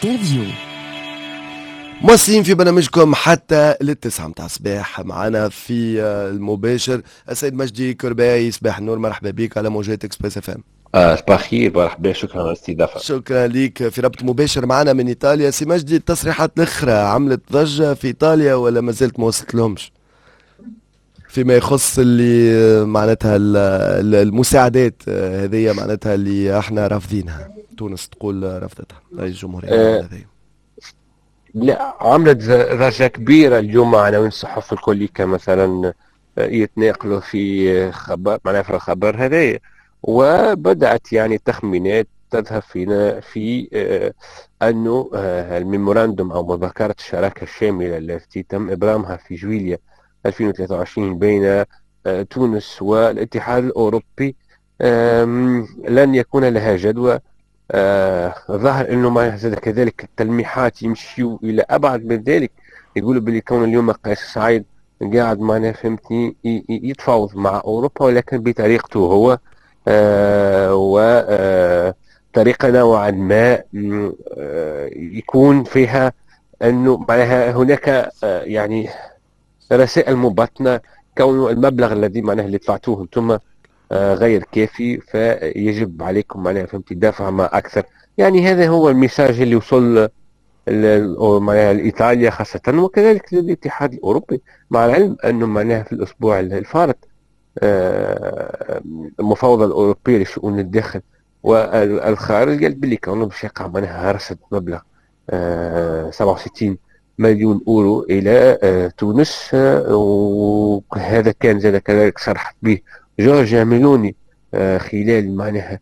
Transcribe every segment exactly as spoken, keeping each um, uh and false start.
انترفيو. مواصلين في برنامجكم حتى للتسعة متاع الصباح. معنا في المباشر السيد مجدي كرباي. صباح النور، مرحبا بك على موجات اكسبريس اف ام. آه صباح الخير، مرحبا، شكرا على الاستضافه. شكرا لك. في ربط مباشر معنا من ايطاليا سي مجدي، التصريحات الاخرى عملت ضجه في ايطاليا ولا ما زلت ما وصلت لهمش فيما يخص اللي معناتها المساعدات هذه معناتها اللي احنا رافضينها؟ تونس تقول رفضتها، رئيس الجمهوريه آه هذه. لا، عملت ضجه كبيره اليوم عناوين الصحف الكل مثلا يتناقلوا في خبر معناها في الخبر هذا، وبدات يعني تخمينات تذهب فينا في آه انه آه الميموراندوم او مذكره الشراكه الشامله التي تم ابرامها في جويليا ألفين وثلاثة وعشرين بين آه تونس والاتحاد الاوروبي لن يكون لها جدوى. آه ظهر انه ما زاد كذلك التلميحات يمشيوا الى ابعد من ذلك، يقولوا باللي كون اليوم قيس سعيد قاعد معنا فهمتني يتفاوض مع اوروبا ولكن بطريقته هو، آه وطريقه نوعا ما آه يكون فيها انه معناها هناك آه يعني رسائل مبطنه، كون المبلغ الذي معناه اللي دفعتوه انتم آه غير كافي، فيجب عليكم معناها فهمتي دافع ما اكثر. يعني هذا هو الميساج اللي وصل لإيطاليا خاصة، وكذلك للاتحاد الأوروبي، مع العلم أنه معناها في الأسبوع الفارط المفاوضة الأوروبية لشؤون الداخل والخارج قالت باللي كانوا باش يقع معناها رصد مبلغ سبعة وستين مليون أورو إلى تونس، وهذا كان زاد كذلك صرحت به جورجيا ميلوني خلال معناها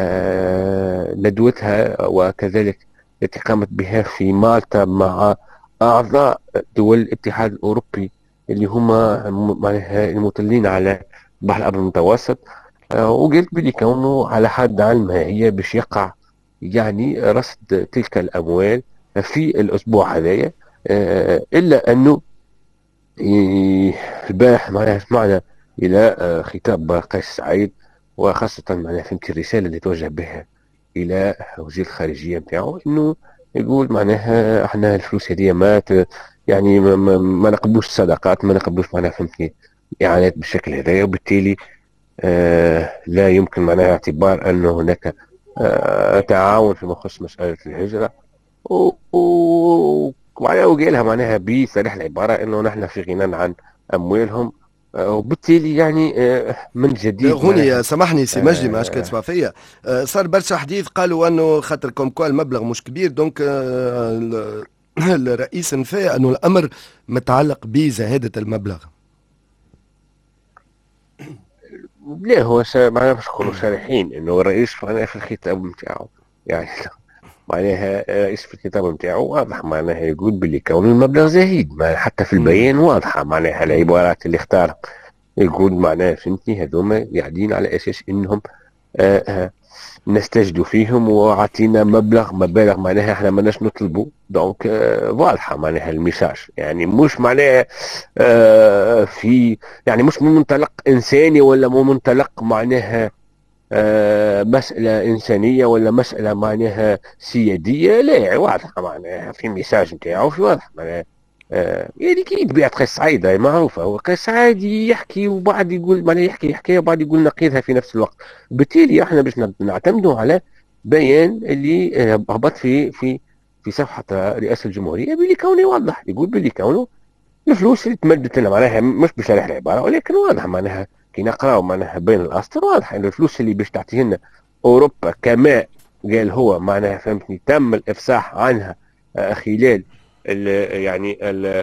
ندوتها وكذلك التي قامت بها في مالطا مع أعضاء دول الاتحاد الأوروبي اللي هما معناها المطلين على البحر الأبيض المتوسط، وقلت بلي كونه على حد علمها هي باش يقع يعني رصد تلك الأموال في الأسبوع هذايا. إلا أنه البارح معناها سمعنا إلى خطاب قيس سعيد، وخاصة معناها فهمت الرسالة اللي توجه بها الى وزير الخارجيه نتاعو، انه يقول معناها احنا الفلوس هذه ما يعني ما, ما, ما نقبلوش الصدقات، ما نقبلوش معناها فهمتني اعانات بالشكل هذا، وبالتالي آه لا يمكن معناها اعتبار انه هناك آه تعاون فيما يخص مساله الهجره. ومعناها وقالها معناها بصريح العباره انه نحن في غنى عن اموالهم، وبالتالي يعني من جديد هوني سامحني سي مجدي ما عادش تسمع فيا، صار برشا حديث قالوا انه خاطر كوم كوا المبلغ مش كبير دونك الرئيس نفى انه الامر متعلق بزهاده المبلغ. لا، هو معناها باش نكونوا صريحين انه الرئيس معناها في الخطاب نتاعو يعني معناها رئيس في الخطاب نتاعو واضح معناها يقول باللي كون المبلغ زهيد، حتى في البيان واضحه معناها العبارات اللي اختارها، يقول معناها فهمتني هذوما قاعدين على اساس انهم آآ آآ نستجدوا فيهم وعطينا مبلغ مبالغ معناها احنا ماناش نطلبوا، دونك واضحه معناها الميساج، يعني مش معناها في يعني مش من منطلق انساني ولا من منطلق معناها مساله انسانيه ولا مساله معناها سياديه، لا واضحه معناها في الميساج نتاعو في واضح معناها آه يعني كي طبيعة قيس سعيد هي معروفة، هو قيس سعيد يحكي وبعد يقول معناها يحكي حكاية وبعد يقول نقيضها في نفس الوقت، بالتالي احنا باش نعتمدوا على بيان اللي هبط في في في صفحة رئاسة الجمهورية باللي كونه يوضح، يقول باللي كونه الفلوس اللي تمدت لنا معناها مش بشرح العبارة ولكن واضح معناها كي نقراو معناها بين الأسطر واضح ان الفلوس اللي باش تعطيه لنا أوروبا كما قال هو معناها فهمتني تم الإفصاح عنها آه خلال يعني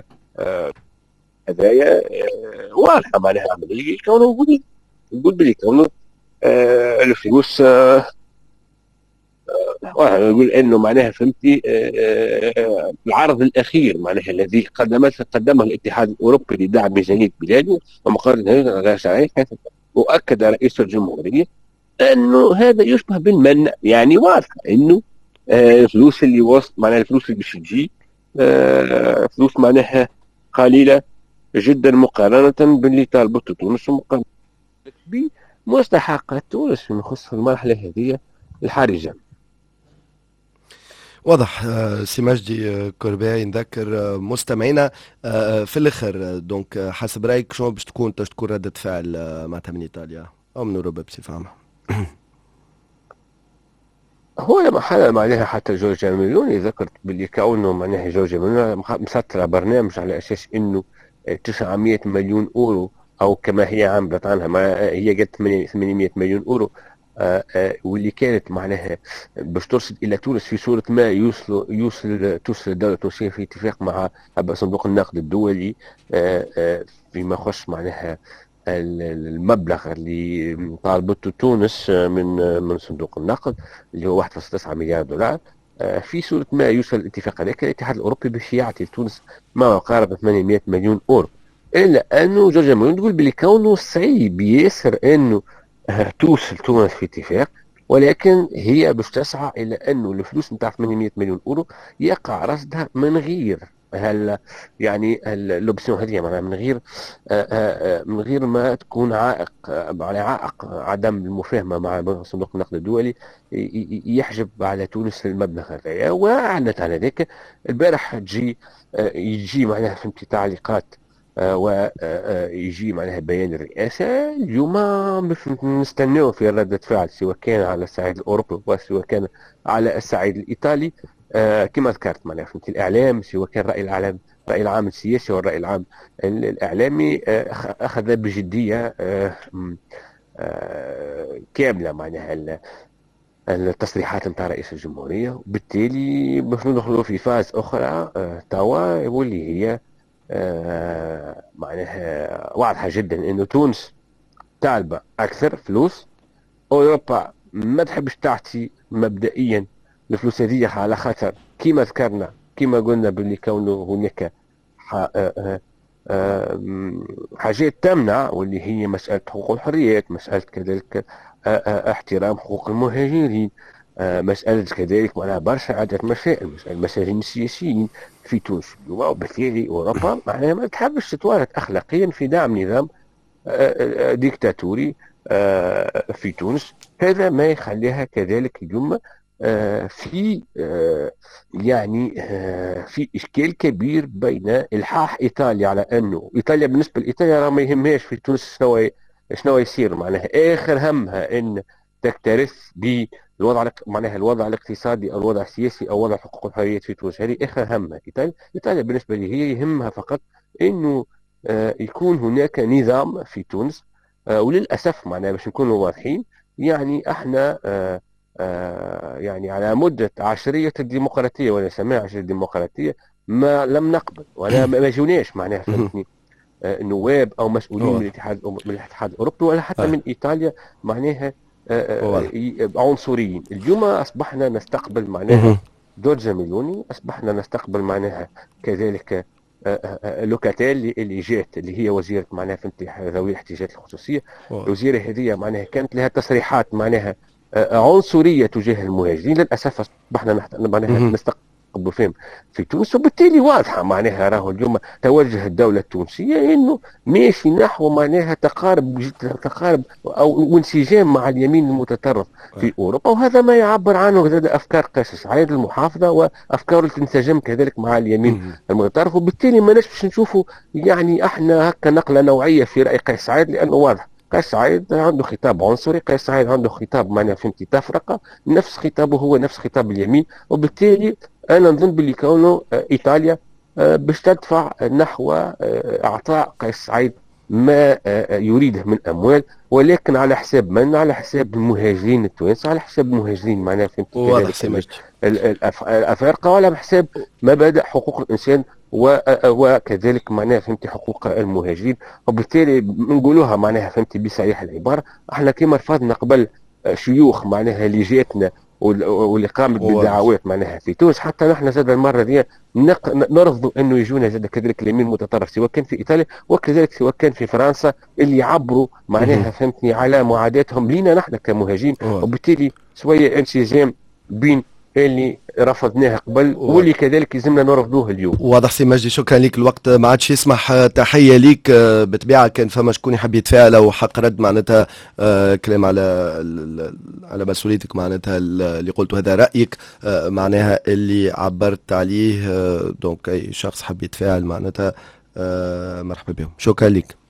هذايا واضحه معناها عمليه كونه يقول يقول بلي كونه آه الفلوس آه آه يقول انه معناها فهمتي آه العرض الاخير معناها الذي قدمته قدمه الاتحاد الاوروبي لدعم ميزانيه بلاده ومقارنه غير شرعي، واكد رئيس الجمهوريه انه هذا يشبه بالمن، يعني واضح انه الفلوس اللي وصل معناها الفلوس اللي باش تجي آه فلوس معناها قليلة جدا مقارنة باللي طالبته تونس ومقارنة بمستحقات تونس في خصوص المرحلة هذه الحرجة. واضح. آه، سي مجدي آه، كرباعي نذكر آه، مستمعينا آه، آه، في الاخر آه، دونك آه، حسب رايك شنو باش تكون باش تكون ردة فعل آه، معناتها من ايطاليا او من اوروبا بصفة عامة؟ هو لما حل معناها حتى جورجيا ميلوني ذكرت باللي كونه معناها جورجيا ميلوني مخ- مسطرة برنامج على اساس انه تسعمائة مليون اورو، او كما هي عملت عنها، ما هي قالت ثمانمائة مليون اورو. آه، آه، واللي كانت معناها باش ترسل الى تونس في صوره ما يوصل يوصل توصل الدوله التونسيه في اتفاق مع صندوق النقد الدولي، آه، آه، فيما يخص معناها ال- المبلغ اللي طالبته تونس آه، من آه، من صندوق النقد، اللي هو واحد فاصلة تسعة مليار دولار. آه، في صورة ما يوصل الاتفاق هذاك الاتحاد الأوروبي باش يعطي لتونس ما يقارب ثمانمائة مليون أورو. إلا أنه جورجيا ميلون تقول بلي كونه صعيب ياسر أنه آه، توصل تونس في اتفاق، ولكن هي باش تسعى إلى أنه الفلوس نتاع ثمانمائة مليون أورو يقع رصدها من غير هل يعني الاوبسيون هذه، معناها من غير آه، آه، آه، من غير ما تكون عائق آه، على عائق عدم المفاهمه مع صندوق النقد الدولي ي- ي- يحجب على تونس المبلغ هذايا. واعلنت على ذلك البارح. تجي آه، يجي معناها فهمتي تعليقات ويجي معناها بيان الرئاسة اليوم. باش نستناو في ردة فعل سواء كان على الصعيد الأوروبي وسواء كان على الصعيد الإيطالي. آه، كما ذكرت معناها فهمتي الإعلام، سواء كان الرأي العام الرأي العام السياسي والرأي العام ال- الإعلامي آه، أخ- أخذ بجدية آه، م- آه، كاملة معناها ال- التصريحات نتاع رئيس الجمهورية، وبالتالي باش ندخلوا في فاز أخرى آه، توا واللي هي آه، معناها واضحة جدا انه تونس طالبة اكثر فلوس. اوروبا ما تحبش تعطي مبدئيا الفلوس هذه، على خاطر كما ذكرنا كما قلنا باللي كونه هناك ح- آه، آه، آه، م- حاجات تمنع، واللي هي مسألة حقوق الحريات، مسألة كذلك آه، آه، احترام حقوق المهاجرين، آه، مسألة كذلك معناها برشا عدة مسائل، مسألة المساجين السياسيين في تونس. وبالتالي أوروبا معناها ما تحبش تتورط أخلاقيا في دعم نظام آه، آه، ديكتاتوري آه، في تونس. هذا ما يخليها كذلك اليوم آه، في آه، يعني آه، في إشكال كبير بين إلحاح إيطاليا على أنه إيطاليا بالنسبة لإيطاليا راه ما يهمهاش في تونس شنو شنو يصير، معناها آخر همها أن تكترث بالوضع الاق- معناها الوضع الاقتصادي أو الوضع السياسي أو وضع حقوق الحريات في تونس. هذه آخر همها إيطاليا. إيطاليا بالنسبة لي هي يهمها فقط أنه آه، يكون هناك نظام في تونس. آه، وللأسف معناها باش نكونوا واضحين، يعني احنا آه، آه، يعني على مدة عشرية الديمقراطية ولا سماع عشرية الديمقراطية ما لم نقبل ولا ما ما جوناش معناها فهمتني آه، نواب او مسؤولين من واضح. الاتحاد من الاتحاد الاوروبي ولا حتى آه، من ايطاليا معناها آه، واضح. آه، ي- عنصريين. اليوم اصبحنا نستقبل معناها مهم. جورجيا ميلوني، اصبحنا نستقبل معناها كذلك آه، آه، آه، لوكاتيل اللي جات اللي هي وزيره معناها فهمتي ذوي الاحتياجات الخصوصيه. واضح. الوزيره هذه معناها كانت لها تصريحات معناها آه، عنصريه تجاه المهاجرين. للاسف اصبحنا نحت... معناها مهم. نستقبل فيهم في تونس. وبالتالي واضحه معناها راهو اليوم توجه الدوله التونسيه انه ماشي نحو معناها تقارب تقارب او وانسجام مع اليمين المتطرف آه. في اوروبا. وهذا ما يعبر عنه زاد افكار قيس سعيد المحافظه وافكار اللي تنسجم كذلك مع اليمين مهم. المتطرف. وبالتالي ما باش نشوفوا يعني احنا هكا نقله نوعيه في راي قيس سعيد، لانه واضح قيس سعيد عنده خطاب عنصري، قيس سعيد عنده خطاب معناها فهمتي تفرقه، نفس خطابه هو نفس خطاب اليمين. وبالتالي انا نظن باللي كونه آه، ايطاليا آه، باش تدفع نحو آه، اعطاء قيس سعيد ما آه، آه، يريده من اموال، ولكن على حساب من؟ على حساب المهاجرين التوانسه، على حساب المهاجرين معناها فهمت واضح كذلك سي ال- مجدي. ال- الأف- الافارقه، وعلى حساب مبادئ حقوق الانسان و- آه، وكذلك معناها فهمتي حقوق المهاجرين. وبالتالي نقولوها معناها فهمتي بصريح العباره، احنا كما رفضنا قبل آه، شيوخ معناها اللي جاتنا وال- واللي قامت واضح. بالدعوات معناها في تونس، حتى نحن زاد المره دي نق- نرفضوا انه يجونا زاد كذلك اليمين المتطرف سواء كان في ايطاليا وكذلك سواء كان في فرنسا، اللي يعبروا مهم. معناها فهمتني على معاداتهم لينا نحن كمهاجرين. واضح. وبالتالي شويه انسجام بين اللي رفضناه قبل واللي كذلك يلزمنا نرفضوه اليوم. واضح سي مجدي، شكرا ليك. الوقت ما عادش يسمح. تحيه ليك. بطبيعه كان فما شكون يحب يتفاعل او حق رد معناتها كلام على على مسؤوليتك معناتها اللي قلته، هذا رايك معناها اللي عبرت عليه. دونك اي شخص حب يتفاعل معناتها مرحبا بهم. شكرا ليك.